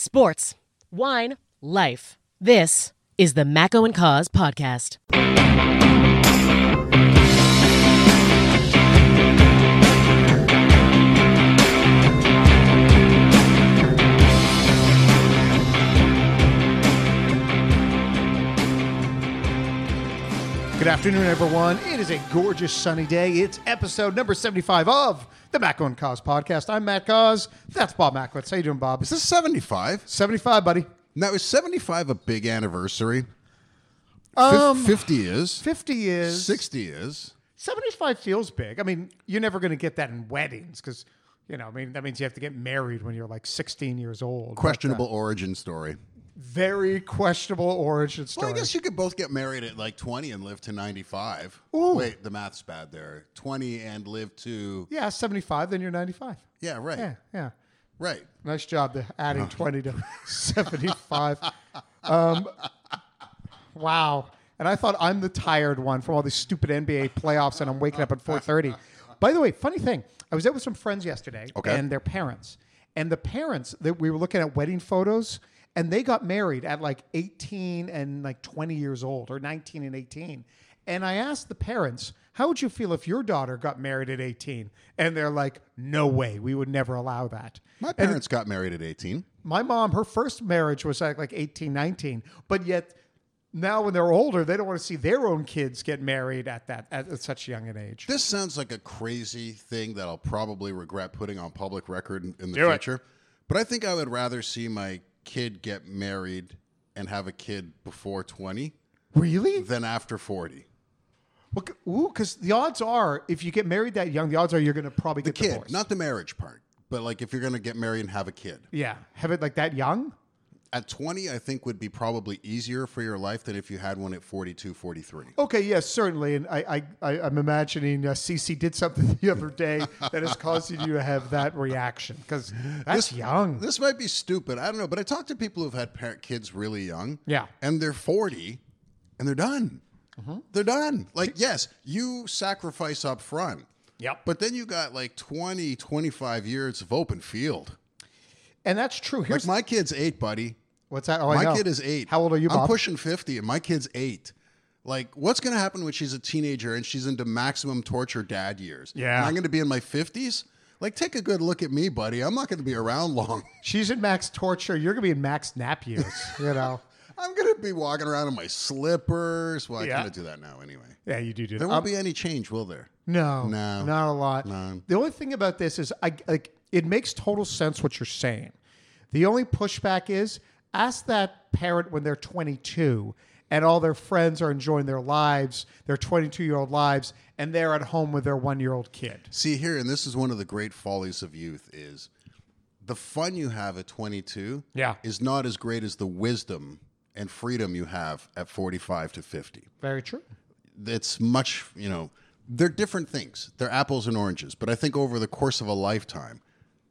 Sports, wine, life. This is the Macco and Cause podcast. Good afternoon, everyone. It is a gorgeous sunny day. It's episode number 75 of the Macco and Cause podcast. I'm Matt Cause. That's Bob Mackwitz. How you doing, Bob? Is this 75? 75, buddy. Now, is 75 a big anniversary? 50 is. 50 is. 60 is. 75 feels big. I mean, you're never going to get that in weddings because, that means you have to get married when you're like 16 years old. Questionable origin story. Very questionable origin story. Well, I guess you could both get married at like 20 and live to 95. Ooh. Wait, the math's bad there. 20 and live to... Yeah, 75, then you're 95. Yeah, right. Yeah. Right. Nice job adding 20 to 75. Wow. And I thought I'm the tired one from all these stupid NBA playoffs, and I'm waking up at 4:30. By the way, funny thing, I was out with some friends yesterday and their parents. And the parents, we were looking at wedding photos, and they got married at like 18 and like 20 years old, or 19 and 18. And I asked the parents, how would you feel if your daughter got married at 18? And they're like, no way. We would never allow that. My parents got married at 18. My mom, her first marriage was like 18, 19. But yet now when they're older, they don't want to see their own kids get married at such young an age. This sounds like a crazy thing that I'll probably regret putting on public record in the Do it. future. But I think I would rather see my kid get married and have a kid before 20 Really? than after 40. Because the odds are, if you get married that young, the odds are you're going to probably The get kid, divorced. not the marriage part, but like if you're going to get married and have a kid. Yeah. Have it like that young? At 20, I think would be probably easier for your life than if you had one at 42, 43. Okay, yes, certainly. And I'm imagining Cece did something the other day that has caused you to have that reaction. Because that's young. This might be stupid. I don't know. But I talk to people who've had kids really young. Yeah. And they're 40 and they're done. Mm-hmm. They're done. Like, yes, you sacrifice up front. Yep. But then you got like 20, 25 years of open field. And that's true. Like my kid's 8, buddy. What's that? Oh, I know. My kid is 8. How old are you, Bob? I'm pushing 50, and my kid's 8. Like, what's going to happen when she's a teenager and she's into maximum torture dad years? Yeah. Am I going to be in my 50s? Like, take a good look at me, buddy. I'm not going to be around long. She's in max torture. You're going to be in max nap years, I'm going to be walking around in my slippers. Well, I Yeah. kind of do that now anyway. Yeah, you do. There won't be any change, will there? No, No. not a lot. No. The only thing about this is, it makes total sense what you're saying. The only pushback is, ask that parent when they're 22 and all their friends are enjoying their lives, their 22-year-old lives, and they're at home with their 1-year-old kid. See here, and this is one of the great follies of youth, is the fun you have at 22 is not as great as the wisdom and freedom you have at 45 to 50. Very true. It's much, they're different things. They're apples and oranges. But I think over the course of a lifetime,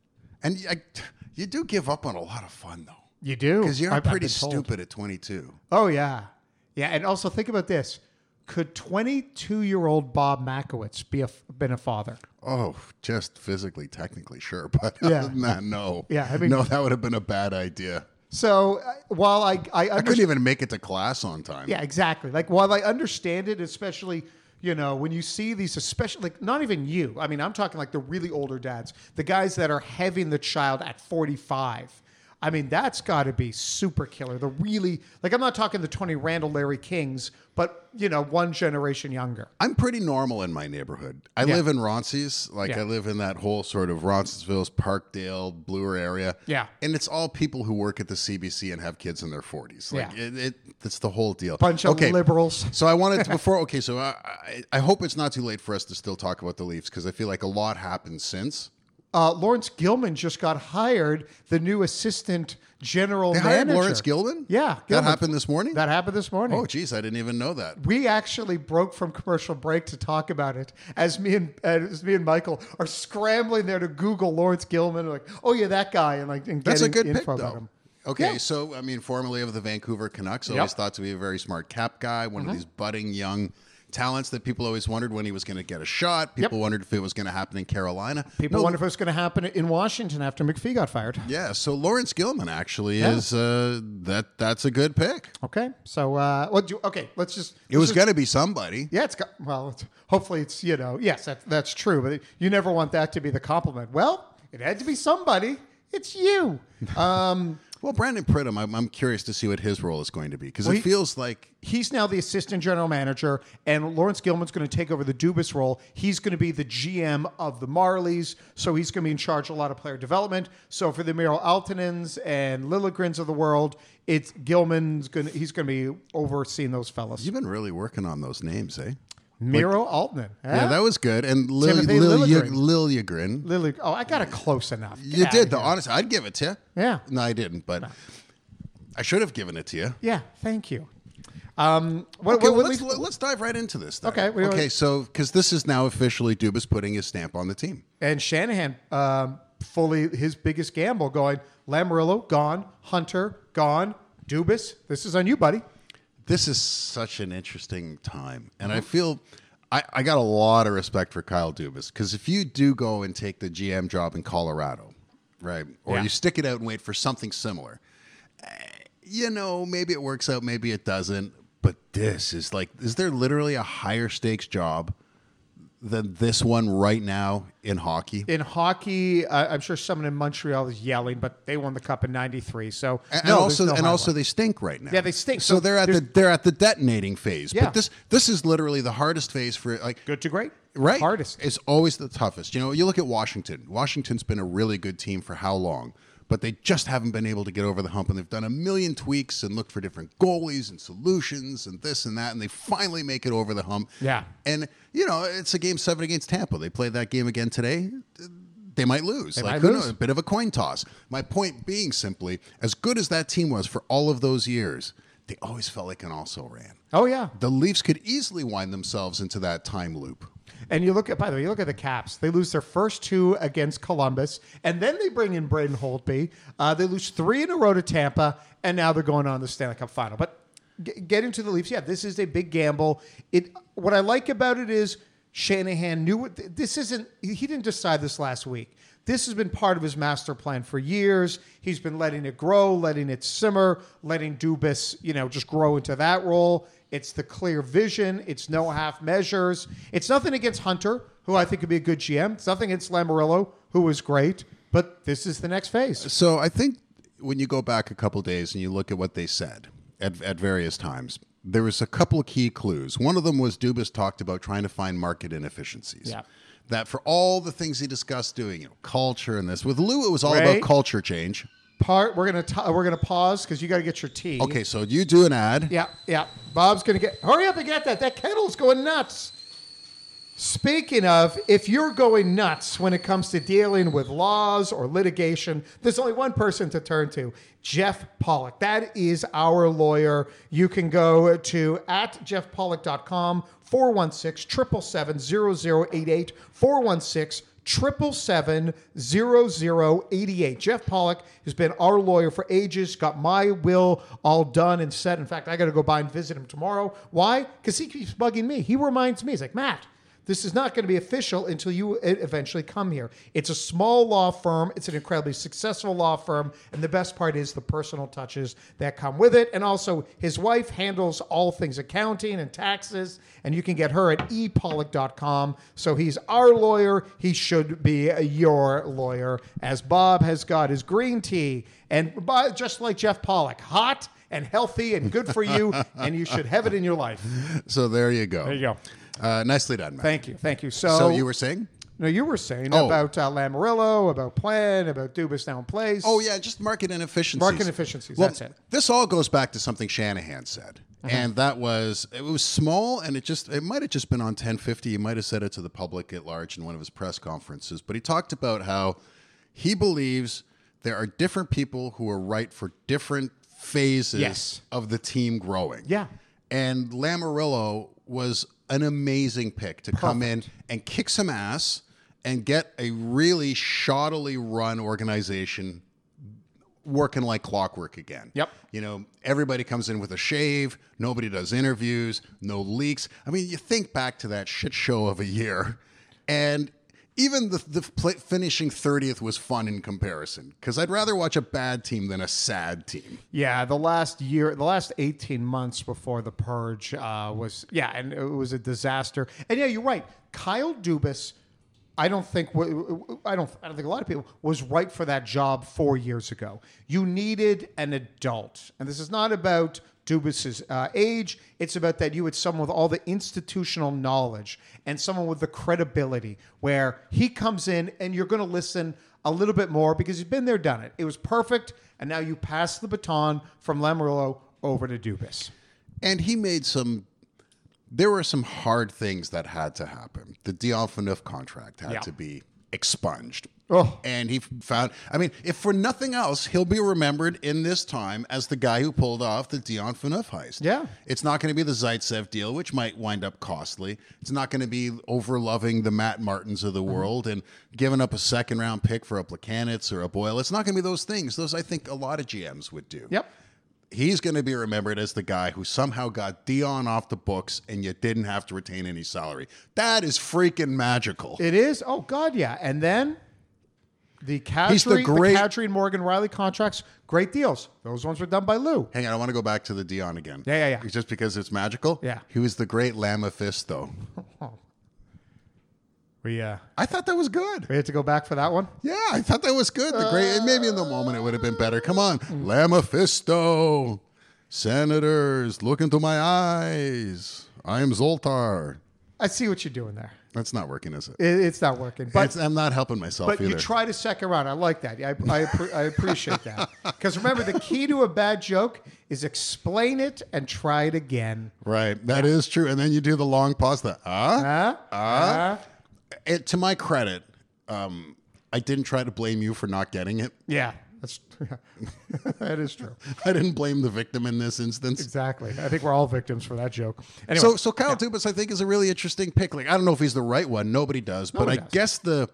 and you do give up on a lot of fun, though. You do. Because you're I've pretty been told. stupid at 22. Oh, yeah. Yeah, and also think about this. Could 22-year-old Bob Mackwitz been a father? Oh, just physically, technically, sure. But Yeah. other than that, no. Yeah, I mean- no, that would have been a bad idea. So while I couldn't even make it to class on time. Yeah, exactly. Like, while I understand it, especially, when you see these, especially, like, not even you. I mean, I'm talking like the really older dads, the guys that are having the child at 45. I mean, that's got to be super killer. The really, like, I'm not talking the Tony Randall, Larry Kings, but, one generation younger. I'm pretty normal in my neighborhood. I live in Ronces. I live in that whole sort of Roncesville, Parkdale, Bloor area. Yeah. And it's all people who work at the CBC and have kids in their 40s. Like, Yeah. it's the whole deal. Bunch of liberals. So I wanted to, so I hope it's not too late for us to still talk about the Leafs because I feel like a lot happened since. Lawrence Gilman just got hired, the new assistant general They manager. hired Lawrence Gilman? Yeah. That Gilman. happened this morning? That happened this morning. Oh, geez, I didn't even know that. We actually broke from commercial break to talk about it as me and Michael are scrambling there to Google Lawrence Gilman. Like, oh yeah, that guy, and getting That's a good info pick, about though. him. Okay, Yeah. so, formerly of the Vancouver Canucks, always thought to be a very smart cap guy, one of these budding young talents that people always wondered when he was going to get a shot. People wondered if it was going to happen in Carolina. People wondered if it was going to happen in Washington after McPhee got fired. Yeah, so Lawrence Gilman actually is that's a good pick. Okay, so let's just. It was going to be somebody. Yeah, hopefully it's yes, that's true, but you never want that to be the compliment. Well, it had to be somebody. It's you. Well, Brandon Pridham, I'm curious to see what his role is going to be, because it feels like he's now the assistant general manager, and Lawrence Gilman's going to take over the Dubas role. He's going to be the GM of the Marlies, so he's going to be in charge of a lot of player development. So for the Miro Altonens and Lilligrens of the world, he's going to be overseeing those fellas. You've been really working on those names, eh? Miro Altonen. Yeah, that was good. And Liljegren. Oh, I got it close enough. You did, though. Honestly, I'd give it to you. Yeah. No, I didn't, but I should have given it to you. Yeah, thank you. Let's dive right into this, then. Okay. So, because this is now officially Dubas putting his stamp on the team. And Shanahan, fully his biggest gamble, going, Lamoriello, gone. Hunter, gone. Dubas, this is on you, buddy. This is such an interesting time. And I feel I got a lot of respect for Kyle Dubas, because if you do go and take the GM job in Colorado, right, or you stick it out and wait for something similar, maybe it works out, maybe it doesn't. But this is is there literally a higher stakes job than this one right now in hockey? In hockey, I'm sure someone in Montreal is yelling, but they won the cup in '93. So also they stink right now. Yeah, they stink. So they're at the detonating phase. Yeah. But this is literally the hardest phase for good to great. Right. Hardest. It's always the toughest. You look at Washington. Washington's been a really good team for how long? But they just haven't been able to get over the hump, and they've done a million tweaks and looked for different goalies and solutions and this and that, and they finally make it over the hump. Yeah. And, it's a Game 7 against Tampa. They played that game again today. They might lose. A bit of a coin toss. My point being simply, as good as that team was for all of those years, they always felt like an also-ran. Oh, yeah. The Leafs could easily wind themselves into that time loop. And you look at the Caps. They lose their first two against Columbus, and then they bring in Braden Holtby. They lose 3 in a row to Tampa, and now they're going on the Stanley Cup final. But getting to the Leafs, this is a big gamble. What I like about it is Shanahan knew this isn't. He didn't decide this last week. This has been part of his master plan for years. He's been letting it grow, letting it simmer, letting Dubas, just grow into that role. It's the clear vision. It's no half measures. It's nothing against Hunter, who I think could be a good GM. It's nothing against Lamoriello, who was great. But this is the next phase. So I think when you go back a couple days and you look at what they said at various times, there was a couple of key clues. One of them was Dubas talked about trying to find market inefficiencies. Yeah. That for all the things he discussed doing, culture and this. With Lou, it was all about culture change. We're gonna pause because you got to get your tea. Okay, so you do an ad. Yeah. Bob's gonna hurry up and get that. That kettle's going nuts. Speaking of, if you're going nuts when it comes to dealing with laws or litigation, there's only one person to turn to, Jeff Pollock. That is our lawyer. You can go to @jeffpollock.com, 416-777-0088, 416-777-0088. Jeff Pollock has been our lawyer for ages, got my will all done and set. In fact, I got to go by and visit him tomorrow. Why? Because he keeps bugging me. He reminds me, he's like, Matt, this is not going to be official until you eventually come here. It's a small law firm. It's an incredibly successful law firm. And the best part is the personal touches that come with it. And also, his wife handles all things accounting and taxes. And you can get her at epollock.com. So he's our lawyer. He should be your lawyer, as Bob has got his green tea. And just like Jeff Pollock, hot and healthy and good for you. And you should have it in your life. So there you go. There you go. Nicely done, Matt. Thank you. So you were saying? No, you were saying about Lamoriello, about Plan, about Dubas now in place. Oh, yeah, just market inefficiencies. That's it. This all goes back to something Shanahan said. And that was, it was small, and it might have just been on 1050. He might have said it to the public at large in one of his press conferences. But he talked about how he believes there are different people who are right for different phases of the team growing. Yeah. And Lamoriello was an amazing pick to come in and kick some ass and get a really shoddily run organization working like clockwork again. Yep. You know, everybody comes in with a shave. Nobody does interviews. No leaks. I mean, you think back to that shit show of a year, and even finishing 30th was fun in comparison, because I'd rather watch a bad team than a sad team. Yeah, the last 18 months before the purge and it was a disaster. And yeah, you're right. Kyle Dubas, I don't think a lot of people was right for that job 4 years ago. You needed an adult, and this is not about Dubas's age. It's about that you had someone with all the institutional knowledge and someone with the credibility where he comes in and you're going to listen a little bit more because he's been there, done it. It was perfect, and now you pass the baton from Lamoriello over to Dubas. And he made there were some hard things that had to happen. The Dion Phaneuf contract had to be expunged. Oh. And he found, I mean, if for nothing else, he'll be remembered in this time as the guy who pulled off the Dion Phaneuf heist. Yeah. It's not going to be the Zaitsev deal, which might wind up costly. It's not going to be overloving the Matt Martins of the world and giving up a second-round pick for a Plekanec or a Boyle. It's not going to be those things. Those, I think, a lot of GMs would do. Yep. He's going to be remembered as the guy who somehow got Dion off the books and you didn't have to retain any salary. That is freaking magical. It is? Oh, God, yeah. And then the Kadri and Morgan Riley contracts, great deals. Those ones were done by Lou. Hang on, I want to go back to the Dion again. Yeah. Just because it's magical? Yeah. He was the great Lamafisto. I thought that was good. We had to go back for that one? Yeah, I thought that was good. Maybe in the moment it would have been better. Come on. Lamafisto. Senators, look into my eyes. I am Zoltar. I see what you're doing there. That's not working, is it? It's not working. But I'm not helping myself either. But you tried a second round. I like that. I appreciate that. Because remember, the key to a bad joke is explain it and try it again. Right. That is true. And then you do the long pause. To my credit, I didn't try to blame you for not getting it. Yeah. That is true. I didn't blame the victim in this instance. Exactly. I think we're all victims for that joke. Anyway, so Kyle Dubas, I think, is a really interesting pick. Like, I don't know if he's the right one. Nobody does. But I guess the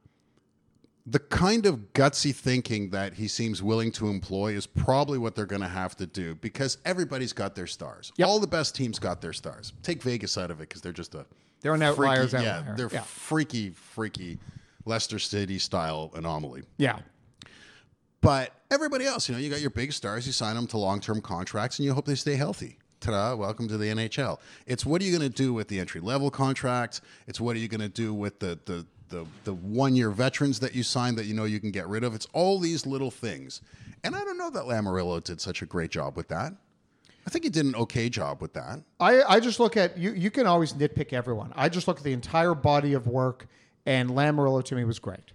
kind of gutsy thinking that he seems willing to employ is probably what they're going to have to do, because everybody's got their stars. Yep. All the best teams got their stars. Take Vegas out of it because they're just they're an outliers. They're freaky Leicester City style anomaly. Yeah. But everybody else, you got your big stars, you sign them to long-term contracts, and you hope they stay healthy. Ta-da, welcome to the NHL. It's what are you going to do with the entry-level contracts? It's what are you going to do with the one-year veterans that you signed that you can get rid of? It's all these little things. And I don't know that Lamoriello did such a great job with that. I think he did an okay job with that. I just look at, you can always nitpick everyone. I just look at the entire body of work, and Lamoriello to me was great.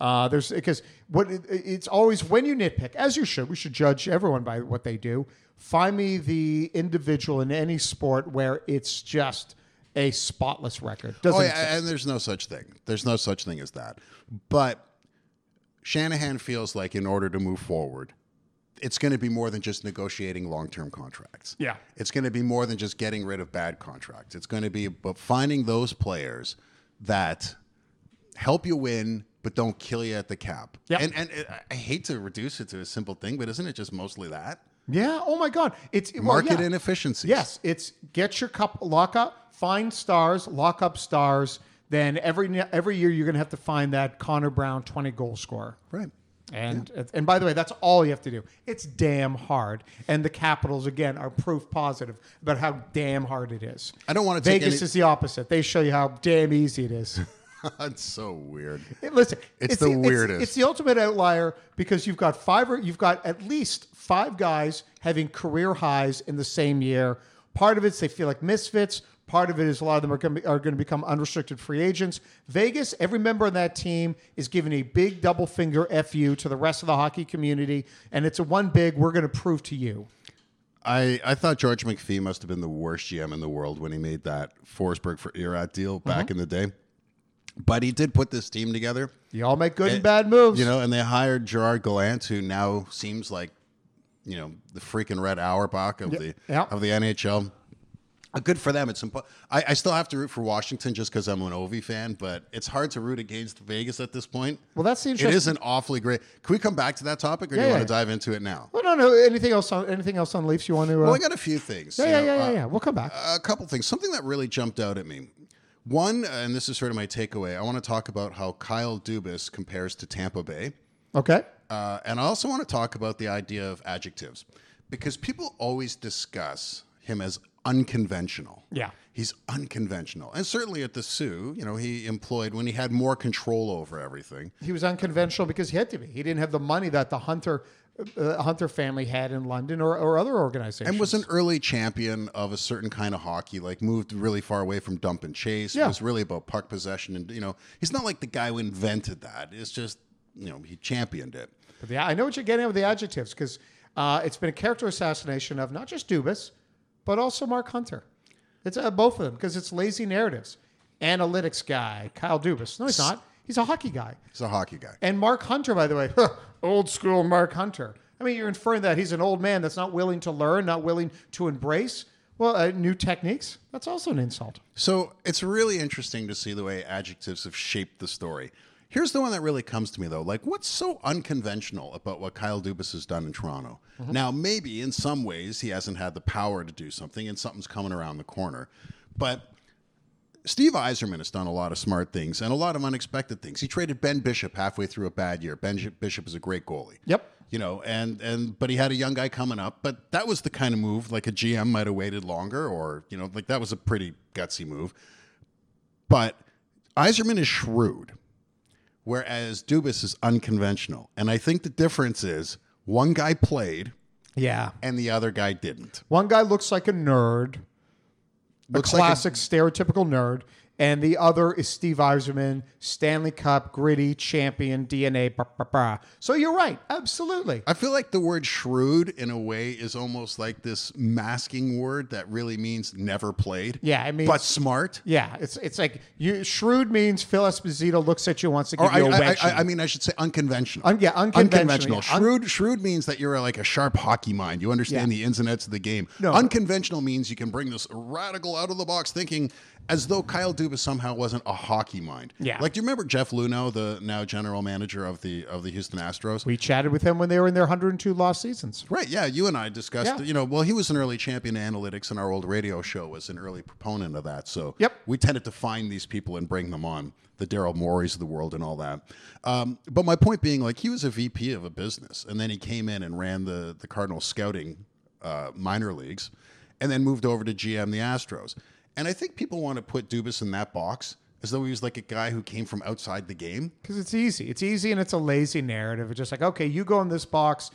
It's always when you nitpick, as you should, we should judge everyone by what they do. Find me the individual in any sport where it's just a spotless record. And there's no such thing. There's no such thing as that. But Shanahan feels like in order to move forward, it's going to be more than just negotiating long-term contracts. Yeah. It's going to be more than just getting rid of bad contracts. It's going to be about finding those players that help you win, but don't kill you at the cap. Yep. And I hate to reduce it to a simple thing, but isn't it just mostly that? Yeah. Oh my God. It's market inefficiencies. Yes. It's get your cup, lock up, find stars, lock up stars. Then every year you're going to have to find that Connor Brown 20-goal scorer. Right. And by the way, that's all you have to do. It's damn hard. And the Capitals, again, are proof positive about how damn hard it is. I don't want to take Vegas is the opposite. They show you how damn easy it is. That's so weird. Listen, it's the weirdest. It's the ultimate outlier because you've got at least five guys having career highs in the same year. Part of it's they feel like misfits. Part of it is a lot of them are going to become unrestricted free agents. Vegas, every member of that team is giving a big double finger FU to the rest of the hockey community, and it's a one big, we're going to prove to you. I thought George McPhee must have been the worst GM in the world when he made that Forsberg for Erat deal back in the day. But he did put this team together. You all make good and bad moves. And they hired Gerard Gallant, who now seems like, the freaking Red Auerbach of the NHL. Good for them. It's I still have to root for Washington just because I'm an Ovi fan, but it's hard to root against Vegas at this point. Well, that's the interesting. It is an awfully great. Can we come back to that topic, or do you want to dive into it now? Well, no. Anything else on Leafs you want to? Well, I got a few things. Yeah. We'll come back. A couple things. Something that really jumped out at me. One, and this is sort of my takeaway. I want to talk about how Kyle Dubas compares to Tampa Bay. Okay. And I also want to talk about the idea of adjectives, because people always discuss him as unconventional. Yeah. He's unconventional. And certainly at the Sioux, he employed when he had more control over everything. He was unconventional because he had to be. He didn't have the money that the Hunter family had in London or other organizations. And was an early champion of a certain kind of hockey, like moved really far away from dump and chase. Yeah. It was really about puck possession. And, he's not like the guy who invented that. It's just, he championed it. But I know what you're getting at with the adjectives, because it's been a character assassination of not just Dubas, but also Mark Hunter. It's both of them, because it's lazy narratives. Analytics guy, Kyle Dubas. No, he's not. He's a hockey guy. He's a hockey guy. And Mark Hunter, by the way, old school Mark Hunter. I mean, you're inferring that he's an old man that's not willing to learn, not willing to embrace new techniques. That's also an insult. So it's really interesting to see the way adjectives have shaped the story. Here's the one that really comes to me, though. Like, what's so unconventional about what Kyle Dubas has done in Toronto? Mm-hmm. Now, maybe in some ways he hasn't had the power to do something and something's coming around the corner. But Steve Yzerman has done a lot of smart things and a lot of unexpected things. He traded Ben Bishop halfway through a bad year. Ben Bishop is a great goalie. Yep. But he had a young guy coming up. But that was the kind of move, like a GM might have waited longer, or, like that was a pretty gutsy move. But Yzerman is shrewd, whereas Dubas is unconventional. And I think the difference is one guy played, and the other guy didn't. One guy looks like a nerd, classic stereotypical nerd, and the other is Steve Yzerman, Stanley Cup, gritty, champion, DNA, So you're right. Absolutely. I feel like the word shrewd, in a way, is almost like this masking word that really means never played. Yeah, I mean... But smart. Yeah, it's like... shrewd means Phil Esposito looks at you, wants to give you a wedge. I should say unconventional. Unconventional. Yeah. Shrewd means that you're like a sharp hockey mind. You understand the ins and outs of the game. No. Unconventional means you can bring this radical, out-of-the-box thinking, as though Kyle Dubas somehow wasn't a hockey mind. Yeah. Like, do you remember Jeff Luhnow, the now general manager of the Houston Astros? We chatted with him when they were in their 102 lost seasons. Right, yeah. You and I discussed, he was an early champion of analytics, and our old radio show was an early proponent of that. So we tended to find these people and bring them on, the Daryl Morey's of the world and all that. But my point being, like, he was a VP of a business, and then he came in and ran the Cardinals scouting minor leagues, and then moved over to GM the Astros. And I think people want to put Dubas in that box as though he was like a guy who came from outside the game. Because it's easy. It's easy, and it's a lazy narrative. It's just like, okay, you go in this box.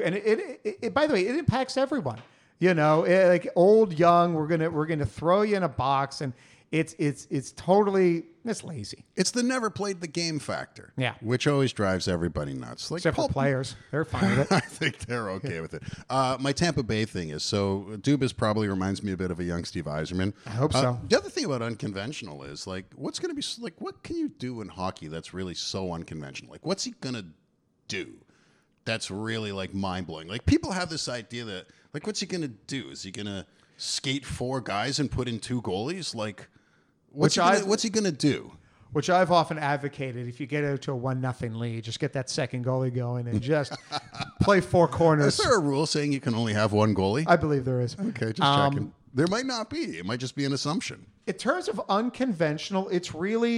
It by the way, it impacts everyone. Like old, young. We're gonna throw you in a box, and it's totally lazy. It's the never played the game factor. Yeah. Which always drives everybody nuts. Like, except for players. They're fine with it. I think they're okay with it. My Tampa Bay thing is, so Dubas probably reminds me a bit of a young Steve Yzerman. I hope so. The other thing about unconventional is, like, what's going to be, like, what can you do in hockey that's really so unconventional? Like, what's he going to do that's really, like, mind-blowing? Like, people have this idea that, like, what's he going to do? Is he going to skate 4 guys and put in 2 goalies? Like, what's he going to do? Which I've often advocated. If you get out to a 1-0 lead, just get that second goalie going and just play 4 corners. Is there a rule saying you can only have 1 goalie? I believe there is. Okay, just checking. There might not be. It might just be an assumption. In terms of unconventional, it's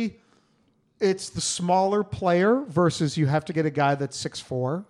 the smaller player versus you have to get a guy that's 6'4".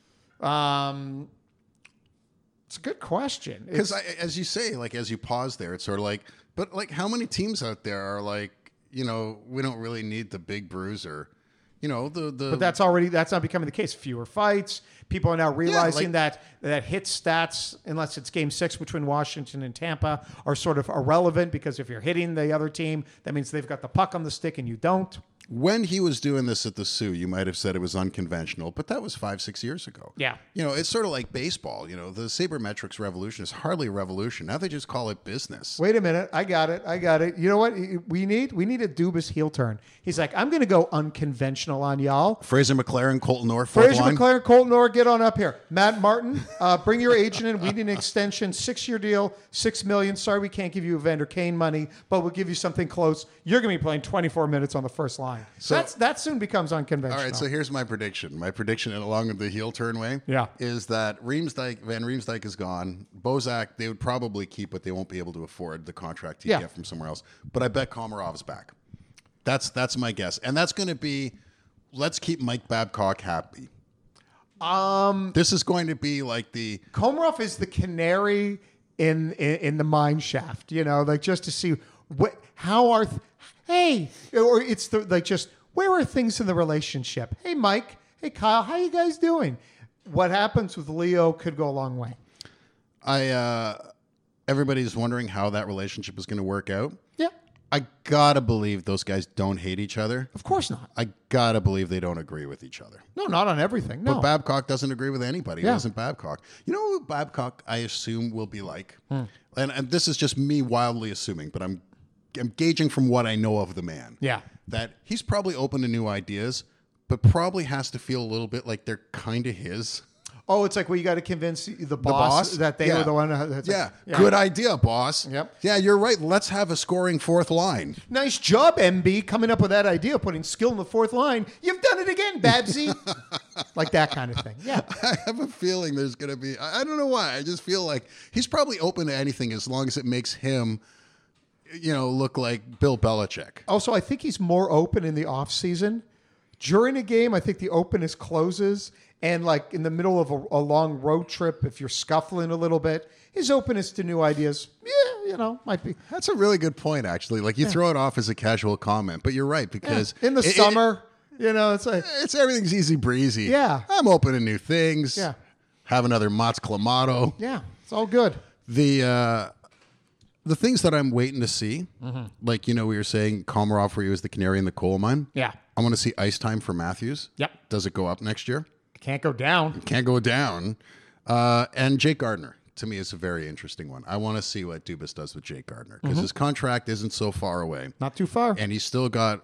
It's a good question. Because as you say, like, as you pause there, it's sort of like, but like, how many teams out there are like, we don't really need the big bruiser, But that's not becoming the case. Fewer fights. People are now realizing that hit stats, unless it's Game 6 between Washington and Tampa, are sort of irrelevant, because if you're hitting the other team, that means they've got the puck on the stick and you don't. When he was doing this at the Sioux, you might have said it was unconventional, but that was 5-6 years ago. Yeah. It's sort of like baseball. The sabermetrics revolution is hardly a revolution. Now they just call it business. Wait a minute. I got it. You know what we need? We need a Dubas heel turn. He's like, I'm going to go unconventional on y'all. Fraser McLaren, Colton Orr, fourth line. McLaren, Colton Orr, get on up here. Matt Martin, bring your agent in. We need an extension, 6-year deal, $6 million. Sorry, we can't give you Evander Kane money, but we'll give you something close. You're going to be playing 24 minutes on the first line. So that soon becomes unconventional. All right, so here's my prediction. My prediction along the heel turn way is that Van Riemsdyk is gone. Bozak, they would probably keep, but they won't be able to afford the contract he get from somewhere else. But I bet Komarov's back. That's my guess. And that's going to be, let's keep Mike Babcock happy. This is going to be like the... Komarov is the canary in the mine shaft, like just to see or it's just where are things in the relationship? Hey, Mike. Hey, Kyle. How you guys doing? What happens with Leo could go a long way. Everybody's wondering how that relationship is going to work out. Yeah. I gotta believe those guys don't hate each other. Of course not. I gotta believe they don't agree with each other. No, not on everything. No. But Babcock doesn't agree with anybody. It isn't Babcock. You know who Babcock, I assume, will be like? And this is just me wildly assuming, but I'm gauging from what I know of the man. Yeah. That he's probably open to new ideas, but probably has to feel a little bit like they're kind of his. Oh, it's like, well, you got to convince the boss that they were the one. Good idea, boss. Yep. Yeah, you're right. Let's have a scoring fourth line. Nice job, MB, coming up with that idea, putting skill in the fourth line. You've done it again, Babsy. Like that kind of thing. Yeah. I have a feeling there's going to be, I don't know why. I just feel like he's probably open to anything as long as it makes him, look like Bill Belichick. Also, I think he's more open in the off season. During a game, I think the openness closes. And like in the middle of a long road trip, if you're scuffling a little bit, his openness to new ideas, might be. That's a really good point, actually. Like you throw it off as a casual comment, but you're right because in the summer, it's like everything's easy breezy. Yeah, I'm open to new things. Yeah, have another Mott's Clamato. Yeah, it's all good. The things that I'm waiting to see, like we were saying, Komarov for you is the canary in the coal mine. Yeah, I want to see ice time for Matthews. Yep. Does it go up next year? Can't go down. Can't go down. And Jake Gardner, to me, is a very interesting one. I want to see what Dubas does with Jake Gardner because his contract isn't so far away. Not too far. And he's still got,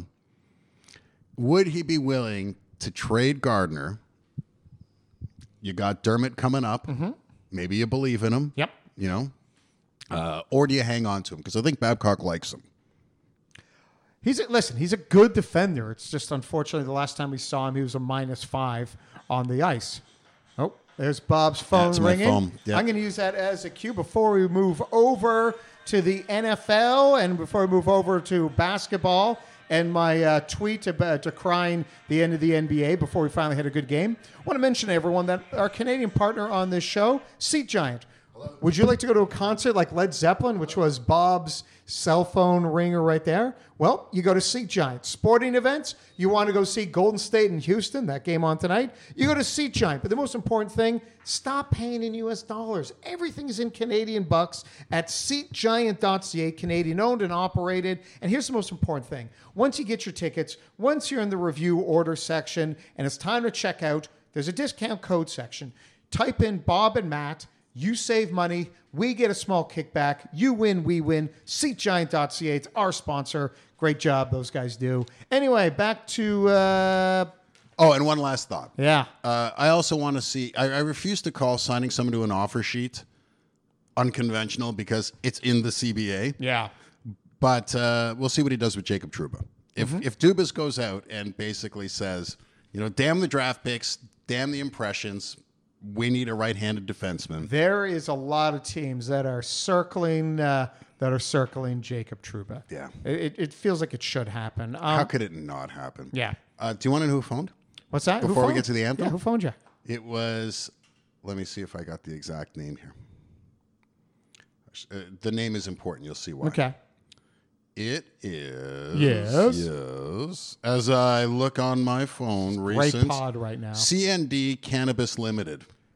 would he be willing to trade Gardner? You got Dermott coming up. Maybe you believe in him. Yep. Or do you hang on to him? Because I think Babcock likes him. He's a good defender. It's just unfortunately the last time we saw him, he was a -5 on the ice. Oh, there's Bob's phone ringing. My phone. Yep. I'm going to use that as a cue before we move over to the NFL and before we move over to basketball and my tweet about decrying the end of the NBA before we finally had a good game. I want to mention to everyone that our Canadian partner on this show, Seat Giant. Would you like to go to a concert like Led Zeppelin, which was Bob's cell phone ringer right there? Well, you go to Seat Giant. Sporting events, you want to go see Golden State and Houston, that game on tonight, you go to Seat Giant. But the most important thing, stop paying in U.S. dollars. Everything is in Canadian bucks at SeatGiant.ca, Canadian owned and operated. And here's the most important thing. Once you get your tickets, once you're in the review order section and it's time to check out, there's a discount code section. Type in Bob and Matt. You save money. We get a small kickback. You win. We win. SeatGiant.ca. It's our sponsor. Great job those guys do. Anyway, back to... and one last thought. Yeah. I also want to see... I refuse to call signing someone to an offer sheet unconventional because it's in the CBA. Yeah. But we'll see what he does with Jacob Trouba. If Dubas goes out and basically says, damn the draft picks, damn the impressions... We need a right-handed defenseman. There is a lot of teams that are circling Jacob Trouba. Yeah, it feels like it should happen. How could it not happen? Yeah. Do you want to know who phoned? What's that? Before we get to the anthem? Yeah, who phoned you? It was. Let me see if I got the exact name here. The name is important. You'll see why. Okay. It is. Yes. As I look on my phone, recent. Great pod right now. CND Cannabis Limited.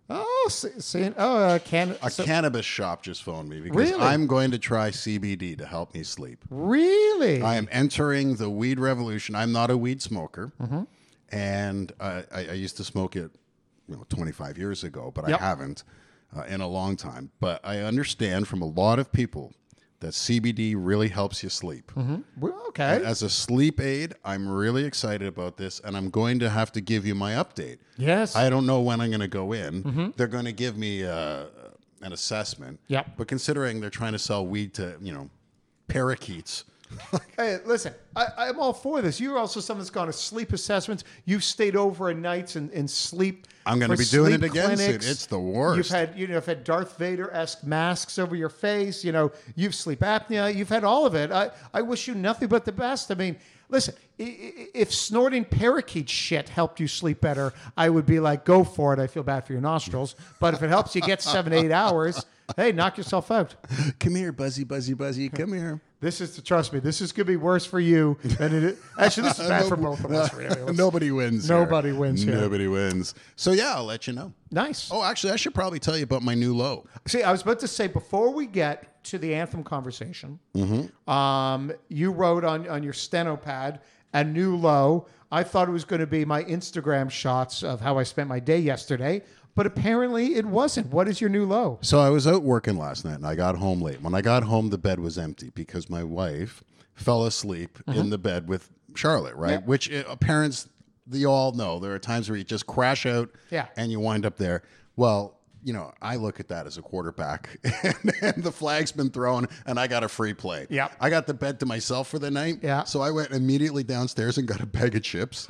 Oh, Cannabis shop just phoned me because Really? I'm going to try CBD to help me sleep. Really? I am entering the weed revolution. I'm not a weed smoker, and I used to smoke it, 25 years ago, but Yep. I haven't in a long time. But I understand from a lot of people that CBD really helps you sleep. Well, okay. As a sleep aid, I'm really excited about this, and I'm going to have to give you my update. Yes. I don't know when I'm going to go in. They're going to give me an assessment. Yep. But considering they're trying to sell weed to, parakeets. Hey, listen, I'm all for this. You're also someone that's gone to sleep assessments. You've stayed over at nights and sleep. I'm going to for be doing it sleep again soon. clinics. It's the worst. You've had, you've had Darth Vader-esque masks over your face. You've sleep apnea. You've had all of it. I wish you nothing but the best. I mean, listen, if snorting parakeet shit helped you sleep better, I would be like, go for it. I feel bad for your nostrils. But if it helps you get 7-8 hours, hey, knock yourself out. Come here, Buzzy, Buzzy, Buzzy. Come here. Trust me, this is going to be worse for you than it is. Actually, this is bad for both of us. Really. Nobody wins. Nobody wins here. Nobody wins. So, yeah, I'll let you know. Nice. Oh, actually, I should probably tell you about my new low. See, I was about to say, before we get to the anthem conversation, you wrote on your steno pad a new low. I thought it was going to be my Instagram shots of how I spent my day yesterday, but apparently it wasn't. What is your new low? So I was out working last night and I got home late. When I got home, the bed was empty because my wife fell asleep in the bed with Charlotte, right? Yeah. Which parents, you all know, there are times where you just crash out and you wind up there. Well, I look at that as a quarterback and the flag's been thrown and I got a free play. Yep. I got the bed to myself for the night. Yeah. So I went immediately downstairs and got a bag of chips.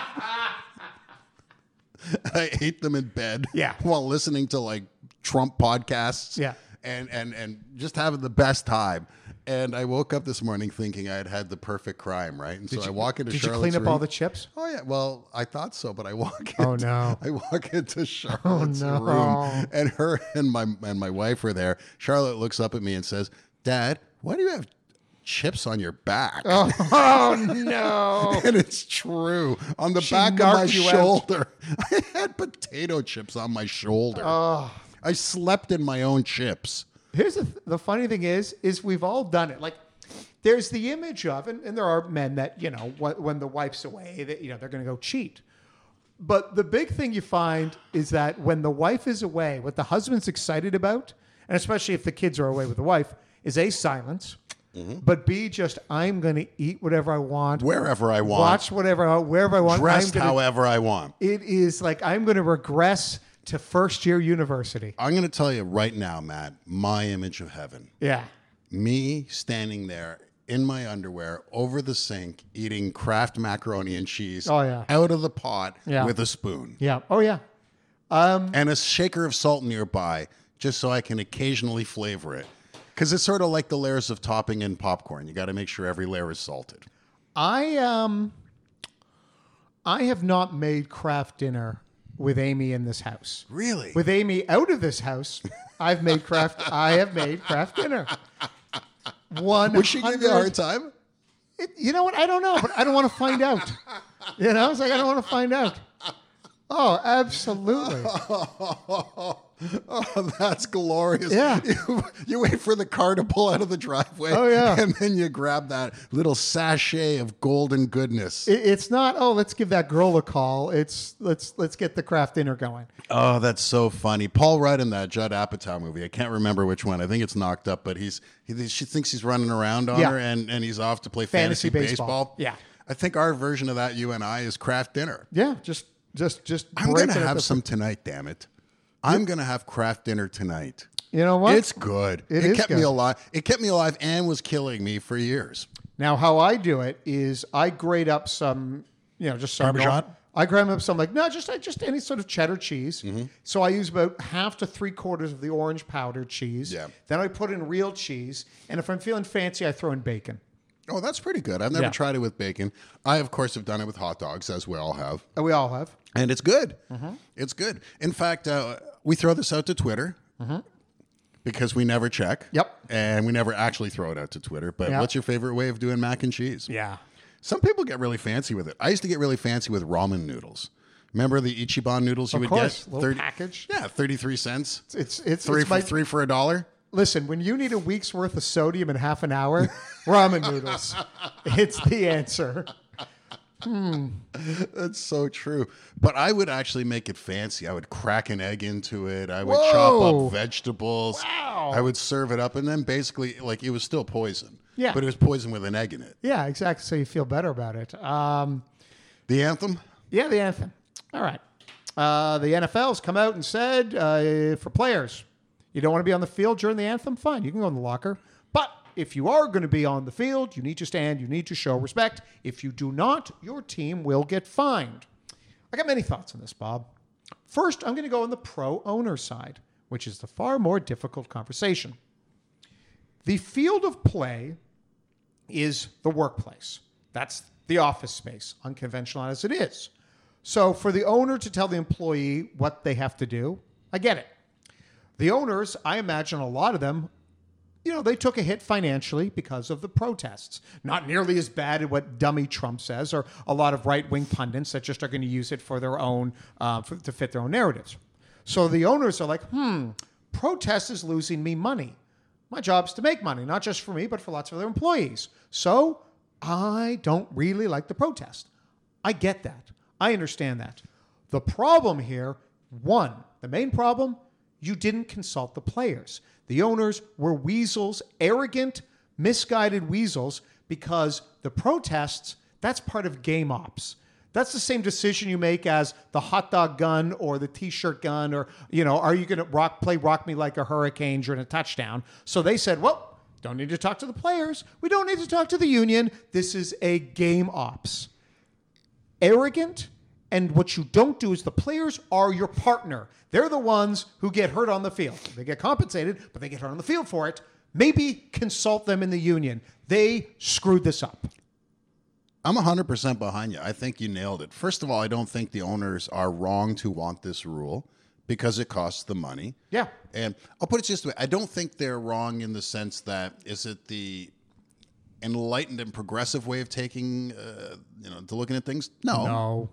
I ate them in bed while listening to like Trump podcasts and just having the best time. And I woke up this morning thinking I had the perfect crime, right? And I walk into Charlotte's room. Did you clean up all the chips? Oh, yeah. Well, I thought so, but I walk I walk into Charlotte's room and her and my wife are there. Charlotte looks up at me and says, "Dad, why do you have chips on your back?" Oh no. And it's true. On the She back of my narked you shoulder. I had potato chips on my shoulder. I slept in my own chips. Here's the funny thing is we've all done it. Like, there's the image of, and there are men that, when the wife's away, that, they're going to go cheat. But the big thing you find is that when the wife is away, what the husband's excited about, and especially if the kids are away with the wife, is A, silence, but B, just, I'm going to eat whatever I want. Wherever I want. Watch wherever I want. Dressed however I want. It is like, I'm going to regress to first year university. I'm going to tell you right now, Matt, my image of heaven. Yeah. Me standing there in my underwear over the sink eating Kraft macaroni and cheese out of the pot with a spoon. Yeah. Oh, yeah. And a shaker of salt nearby just so I can occasionally flavor it. Because it's sort of like the layers of topping in popcorn. You got to make sure every layer is salted. I have not made Kraft dinner with Amy in this house. Really? With Amy out of this house, I have made Kraft dinner. 100. Would she give you a hard time? You know what? I don't know, but I don't want to find out. It's like I don't want to find out. Oh, absolutely. Oh, that's glorious. Yeah. You wait for the car to pull out of the driveway. Oh, yeah. And then you grab that little sachet of golden goodness. It's not, let's give that girl a call. It's let's get the Kraft dinner going. Oh, that's so funny. Paul Rudd in that Judd Apatow movie. I can't remember which one. I think it's Knocked Up, but she thinks he's running around on her and he's off to play fantasy baseball. Yeah. I think our version of that, you and I, is Kraft dinner. Yeah, just I'm going to have some tonight, damn it. I'm going to have Kraft dinner tonight. You know what? It's good. It kept me alive. It kept me alive and was killing me for years. Now, how I do it is I grate up some, just some Parmesan? I grate up some just any sort of cheddar cheese. So I use about half to 3/4 of the orange powdered cheese. Yeah. Then I put in real cheese. And if I'm feeling fancy, I throw in bacon. Oh, that's pretty good. I've never tried it with bacon. I, of course, have done it with hot dogs, as we all have. We all have. And it's good. It's good. In fact, we throw this out to Twitter because we never check. Yep. And we never actually throw it out to Twitter. But what's your favorite way of doing mac and cheese? Yeah. Some people get really fancy with it. I used to get really fancy with ramen noodles Remember the Ichiban noodles you Of would course, get? little package. Yeah, 33 cents. It's Three my, for a dollar. Listen, when you need a week's worth of sodium in half an hour, ramen noodles. It's the answer. That's so true. But I would actually make it fancy. I would crack an egg into it. I would Whoa. chop up vegetables. Wow. I would serve it up, and then basically, like, it was still poison. Yeah. But it was poison with an egg in it. Yeah, exactly. So you feel better about it. The anthem? Yeah, the anthem. All right. The NFL's come out and said for players, you don't want to be on the field during the anthem? Fine, you can go in the locker. But if you are going to be on the field, you need to stand, you need to show respect. If you do not, your team will get fined. I got many thoughts on this, Bob. First, I'm going to go on the pro-owner side, which is the far more difficult conversation. The field of play is the workplace. That's the office space, unconventional as it is. So for the owner to tell the employee what they have to do, I get it. The owners, I imagine a lot of them, they took a hit financially because of the protests. Not nearly as bad as what dummy Trump says, or a lot of right-wing pundits that just are going to use it for their own, to fit their own narratives. So the owners are like, protest is losing me money. My job's to make money, not just for me, but for lots of other employees. So I don't really like the protest. I get that. I understand that. The problem here, the main problem, you didn't consult the players. The owners were weasels, arrogant, misguided weasels, because the protests, that's part of game ops. That's the same decision you make as the hot dog gun or the T-shirt gun, or, are you going to play Rock Me Like a Hurricane during a touchdown? So they said, well, don't need to talk to the players. We don't need to talk to the union. This is a game ops. Arrogant, and what you don't do is the players are your partner. They're the ones who get hurt on the field. They get compensated, but they get hurt on the field for it. Maybe consult them in the union. They screwed this up. I'm 100% behind you. I think you nailed it. First of all, I don't think the owners are wrong to want this rule because it costs them money. Yeah. And I'll put it this way. I don't think they're wrong in the sense that, is it enlightened and progressive way of taking, to looking at things? No.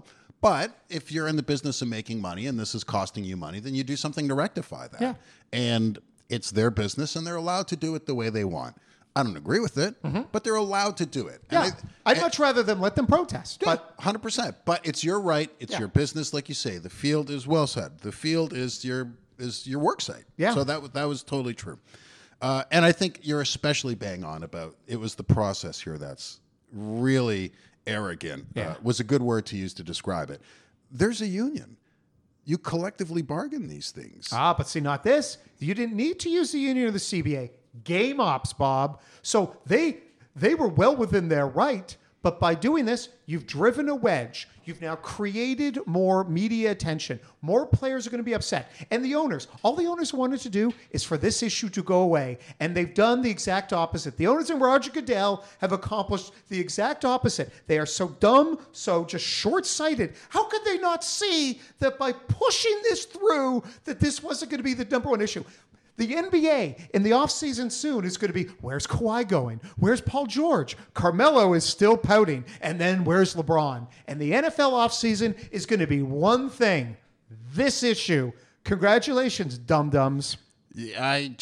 But if you're in the business of making money and this is costing you money, then you do something to rectify that. Yeah. And it's their business and they're allowed to do it the way they want. I don't agree with it, but they're allowed to do it. Yeah. I'd much rather them let them protest. Yeah, but 100%. But it's your right. It's your business, like you say. The field is well said. The field is your work site. Yeah. So that was totally true. And I think you're especially bang on about it was the process here that's really arrogant. Yeah. Was a good word to use to describe it. There's a union. You collectively bargain these things. But see, not this. You didn't need to use the union or the CBA. Game ops, Bob. So they were well within their right, but by doing this, you've driven a wedge. You've now created more media attention. More players are going to be upset. And the owners, all the owners wanted to do is for this issue to go away. And they've done the exact opposite. The owners and Roger Goodell have accomplished the exact opposite. They are so dumb, so just short-sighted. How could they not see that by pushing this through, that this wasn't going to be the number one issue? The NBA in the offseason soon is going to be, where's Kawhi going? Where's Paul George? Carmelo is still pouting. And then where's LeBron? And the NFL offseason is going to be one thing, this issue. Congratulations, dum-dums. Yeah, I'm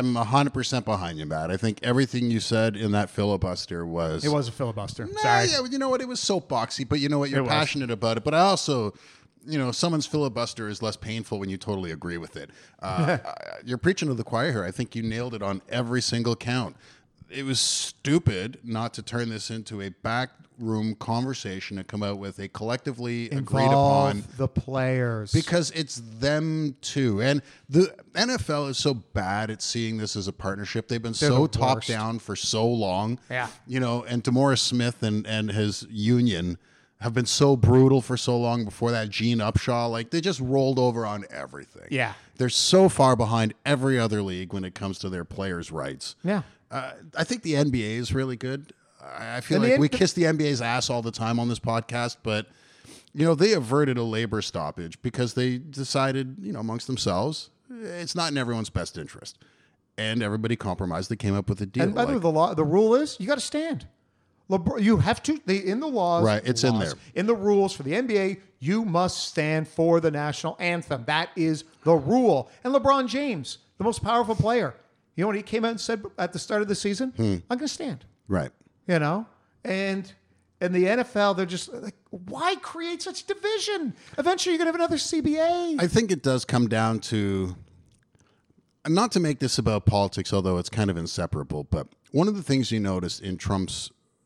100% behind you, Matt. I think everything you said in that filibuster was... It was a filibuster. Sorry. Yeah, you know what? It was soapboxy, but you know what? You're passionate about it. But I also... someone's filibuster is less painful when you totally agree with it. You're preaching to the choir here. I think you nailed it on every single count. It was stupid not to turn this into a backroom conversation and come out with a collectively agreed upon... the players. Because it's them too. And the NFL is so bad at seeing this as a partnership. They've been so top down for so long. Yeah. And DeMaurice Smith and his union... have been so brutal for so long before that. Gene Upshaw, they just rolled over on everything. Yeah. They're so far behind every other league when it comes to their players' rights. Yeah. I think the NBA is really good. I feel like we kiss the NBA's ass all the time on this podcast, but, they averted a labor stoppage because they decided, amongst themselves, it's not in everyone's best interest. And everybody compromised. They came up with a deal. And by the way, the rule is you got to stand. You have to, in the laws. Right, it's in there. In the rules for the NBA, you must stand for the national anthem. That is the rule. And LeBron James, the most powerful player, you know what he came out and said at the start of the season? I'm going to stand. Right. You know? And in the NFL, they're just like, why create such division? Eventually, you're going to have another CBA. I think it does come down to, not to make this about politics, although it's kind of inseparable, but one of the things you notice in Trump's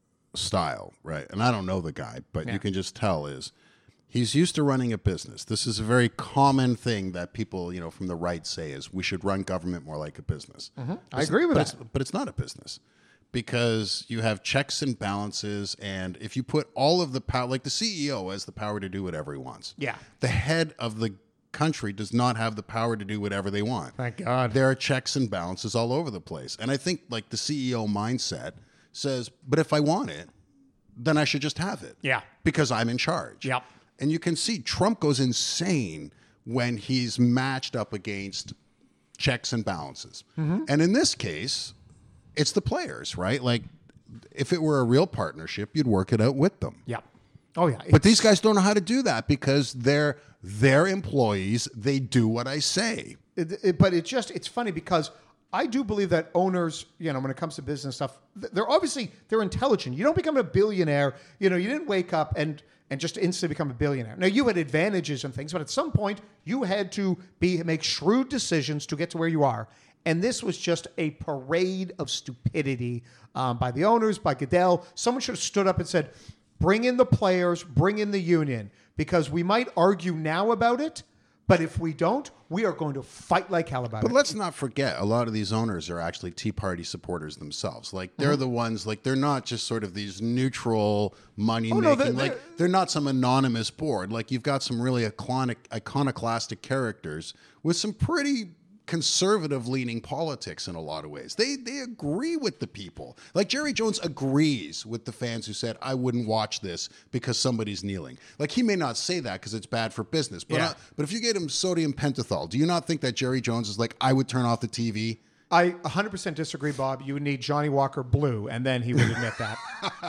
style, right? And I don't know the guy, but you can just tell is he's used to running a business. This is a very common thing that people, from the right say is we should run government more like a business. I agree with that. But it's not a business because you have checks and balances. And if you put all of the power, like the CEO has the power to do whatever he wants. Yeah. The head of the country does not have the power to do whatever they want. Thank God. There are checks and balances all over the place. And I think like the CEO mindset says, but if I want it, then I should just have it. Yeah. Because I'm in charge. Yep. And you can see Trump goes insane when he's matched up against checks and balances. And in this case, it's the players, right? Like if it were a real partnership, you'd work it out with them. Yeah. Oh, yeah. But these guys don't know how to do that because they're employees. They do what I say. But it's funny because I do believe that owners, when it comes to business stuff, they're intelligent. You don't become a billionaire. You didn't wake up and just instantly become a billionaire. Now, you had advantages and things, but at some point, you had to make shrewd decisions to get to where you are. And this was just a parade of stupidity by the owners, by Goodell. Someone should have stood up and said, bring in the players, bring in the union, because we might argue now about it, but if we don't, we are going to fight like hell about it. But let's not forget, a lot of these owners are actually Tea Party supporters themselves. Like, they're the ones, like, they're not just sort of these neutral money-making. They're not some anonymous board. Like, you've got some really iconoclastic characters with some pretty conservative-leaning politics in a lot of ways. They agree with the people. Like Jerry Jones agrees with the fans who said, I wouldn't watch this because somebody's kneeling. Like he may not say that because it's bad for business, but but if you get him sodium pentothal, do you not think that Jerry Jones is like, I would turn off the TV? I 100% disagree, Bob. You would need Johnny Walker Blue, and then he would admit that.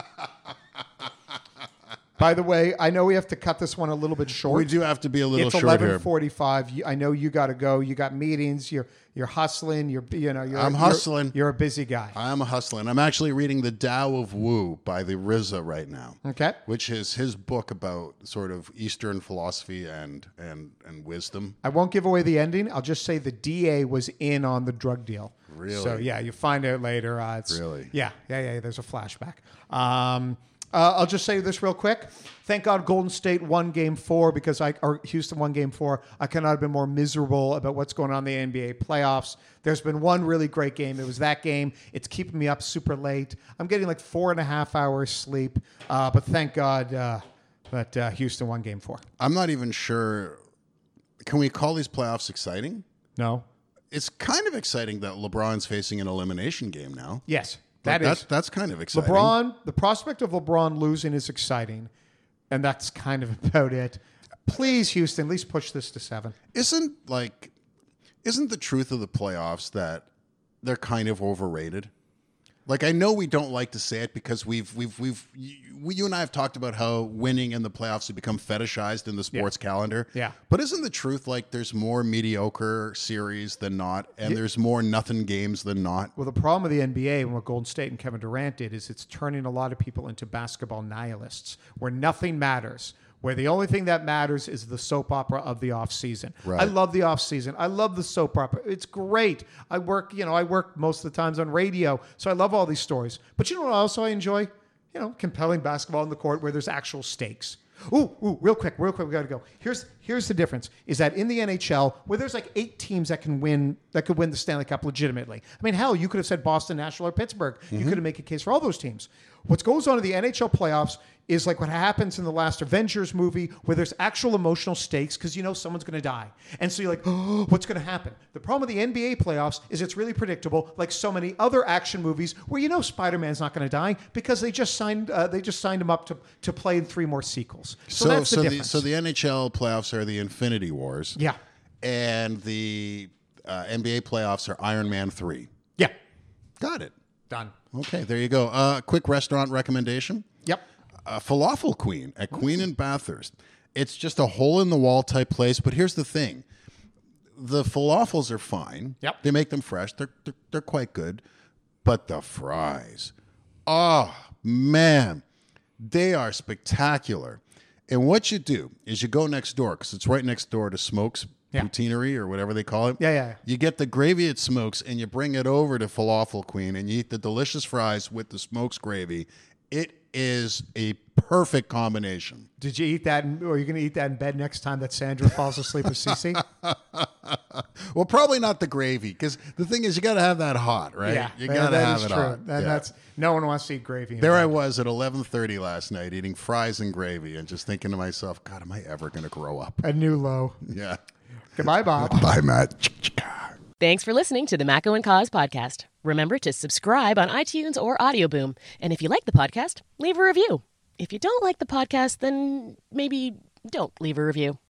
By the way, I know we have to cut this one a little bit short. We do have to be a little short here. It's 11:45. I know you got to go. You got meetings. You're hustling. I'm hustling. You're a busy guy. I am a hustling. I'm actually reading The Tao of Wu by the RZA right now. Okay. Which is his book about sort of Eastern philosophy and wisdom. I won't give away the ending. I'll just say the DA was in on the drug deal. Really? So yeah, you find out later. Really? Yeah. There's a flashback. I'll just say this real quick. Thank God Golden State won Game 4 or Houston won Game 4. I cannot have been more miserable about what's going on in the NBA playoffs. There's been one really great game. It was that game. It's keeping me up super late. I'm getting like 4.5 hours sleep. But thank God that Houston won Game 4. I'm not even sure. Can we call these playoffs exciting? No. It's kind of exciting that LeBron's facing an elimination game now. Yes. That's kind of exciting. The prospect of LeBron losing is exciting, and that's kind of about it. Please, Houston, at least push this to 7. Isn't the truth of the playoffs that they're kind of overrated? Like, I know we don't like to say it because you and I have talked about how winning in the playoffs have become fetishized in the sports calendar. Yeah. But isn't the truth like there's more mediocre series than not, and there's more nothing games than not? Well, the problem with the NBA and what Golden State and Kevin Durant did is it's turning a lot of people into basketball nihilists, where nothing matters, where the only thing that matters is the soap opera of the off season. Right. I love the off season. I love the soap opera. It's great. I work most of the times on radio, so I love all these stories. But you know what also I enjoy? Compelling basketball in the court where there's actual stakes. Ooh, real quick, we got to go. Here's the difference, is that in the NHL, where there's like 8 teams that could win the Stanley Cup legitimately. I mean, hell, you could have said Boston, Nashville, or Pittsburgh. You could have made a case for all those teams. What goes on in the NHL playoffs is like what happens in the last Avengers movie, where there's actual emotional stakes because someone's going to die. And so you're like, oh, what's going to happen? The problem with the NBA playoffs is it's really predictable, like so many other action movies where Spider-Man's not going to die because they just signed him up to play in 3 more sequels. So that's the difference. So the NHL playoffs are the Infinity Wars. Yeah. And the NBA playoffs are Iron Man 3. Yeah. Got it. Done. Okay, there you go. Quick restaurant recommendation. Yep. Falafel Queen at Queen and Bathurst. It's just a hole-in-the-wall type place, but here's the thing. The falafels are fine. Yep. They make them fresh. They're quite good. But the fries, oh, man, they are spectacular. And what you do is you go next door, because it's right next door to Smokes Poutineery or whatever they call it. Yeah. You get the gravy at Smokes and you bring it over to Falafel Queen and you eat the delicious fries with the Smokes gravy. It is a perfect combination. Did you eat that, or are you going to eat that in bed next time that Sandra falls asleep with Cece? Well, probably not the gravy, because the thing is, you got to have that hot, right? Yeah, you got to have it hot. And that's no one wants to eat gravy. There I was at 11:30 last night eating fries and gravy, and just thinking to myself, God, am I ever going to grow up? A new low. Yeah. Goodbye, Bob. Bye, Matt. Thanks for listening to the Macco and Cause podcast. Remember to subscribe on iTunes or Audio Boom. And if you like the podcast, leave a review. If you don't like the podcast, then maybe don't leave a review.